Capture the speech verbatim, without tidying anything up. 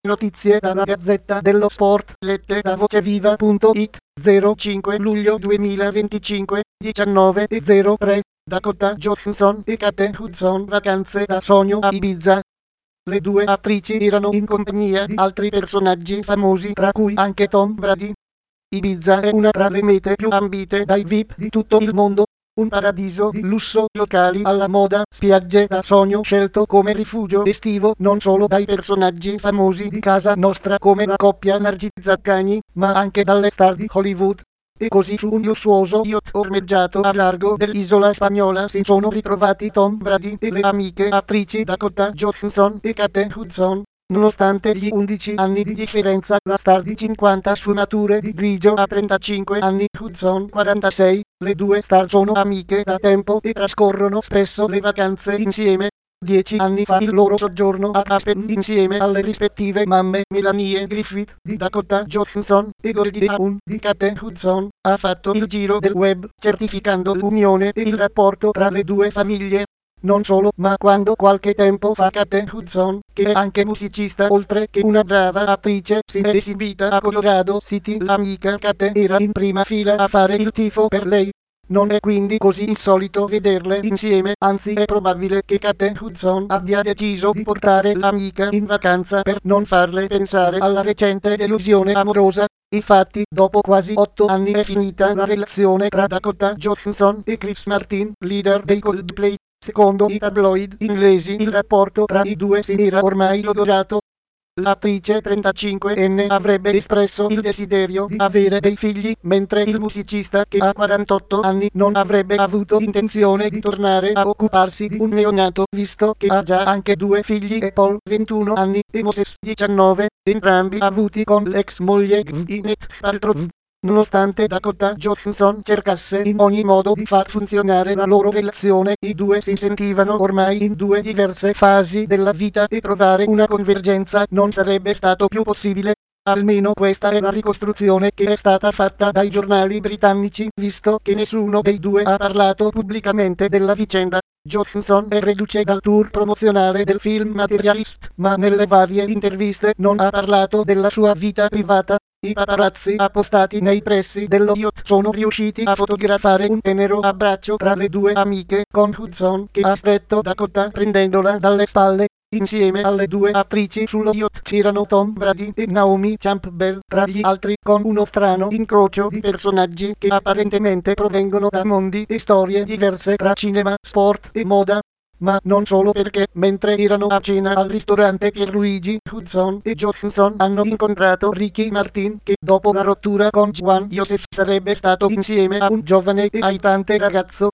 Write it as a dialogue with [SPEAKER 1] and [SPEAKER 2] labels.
[SPEAKER 1] Notizie dalla Gazzetta dello Sport, lette da voceviva punto it, zero cinque luglio duemilaventicinque, diciannove e zero tre, Dakota Johnson e Kate Hudson vacanze da sogno a Ibiza. Le due attrici erano in compagnia di altri personaggi famosi, tra cui anche Tom Brady. Ibiza è una tra le mete più ambite dai V I P di tutto il mondo. Un paradiso di lusso, locali alla moda, spiagge da sogno scelto come rifugio estivo non solo dai personaggi famosi di casa nostra come la coppia Nargi-Zaccagni, ma anche dalle star di Hollywood. E così su un lussuoso yacht ormeggiato a largo dell'isola spagnola si sono ritrovati Tom Brady e le amiche attrici Dakota Johnson e Kate Hudson. Nonostante gli undici anni di differenza, la star di cinquanta sfumature di grigio ha trentacinque anni, Hudson quarantasei, le due star sono amiche da tempo e trascorrono spesso le vacanze insieme. Dieci anni fa il loro soggiorno a Aspen insieme alle rispettive mamme Melanie Griffith di Dakota Johnson e Goldie Hawn di Kate Hudson ha fatto il giro del web, certificando l'unione e il rapporto tra le due famiglie. Non solo, ma quando qualche tempo fa Kate Hudson, che è anche musicista oltre che una brava attrice, si è esibita a Colorado City, l'amica Kate era in prima fila a fare il tifo per lei. Non è quindi così insolito vederle insieme, anzi è probabile che Kate Hudson abbia deciso di portare l'amica in vacanza per non farle pensare alla recente delusione amorosa. Infatti, dopo quasi otto anni è finita la relazione tra Dakota Johnson e Chris Martin, leader dei Coldplay. Secondo i tabloid inglesi il rapporto tra i due si era ormai logorato. L'attrice trentacinquenne avrebbe espresso il desiderio di avere dei figli, mentre il musicista che ha quarantotto anni non avrebbe avuto intenzione di tornare a occuparsi di un neonato, visto che ha già anche due figli, e Paul ventuno anni e Moses diciannove, entrambi avuti con l'ex moglie Gwyneth Paltrow. Nonostante Dakota Johnson cercasse in ogni modo di far funzionare la loro relazione, i due si sentivano ormai in due diverse fasi della vita e trovare una convergenza non sarebbe stato più possibile. Almeno questa è la ricostruzione che è stata fatta dai giornali britannici, visto che nessuno dei due ha parlato pubblicamente della vicenda. Johnson è reduce dal tour promozionale del film Materialist, ma nelle varie interviste non ha parlato della sua vita privata. I paparazzi appostati nei pressi dello yacht sono riusciti a fotografare un tenero abbraccio tra le due amiche, con Hudson che ha stretto Dakota prendendola dalle spalle. Insieme alle due attrici sullo yacht c'erano Tom Brady e Naomi Campbell tra gli altri, con uno strano incrocio di personaggi che apparentemente provengono da mondi e storie diverse tra cinema, sport e moda. Ma non solo, perché mentre erano a cena al ristorante Pierluigi, Hudson e Johnson hanno incontrato Ricky Martin, che dopo la rottura con Juan Joseph sarebbe stato insieme a un giovane e aitante ragazzo.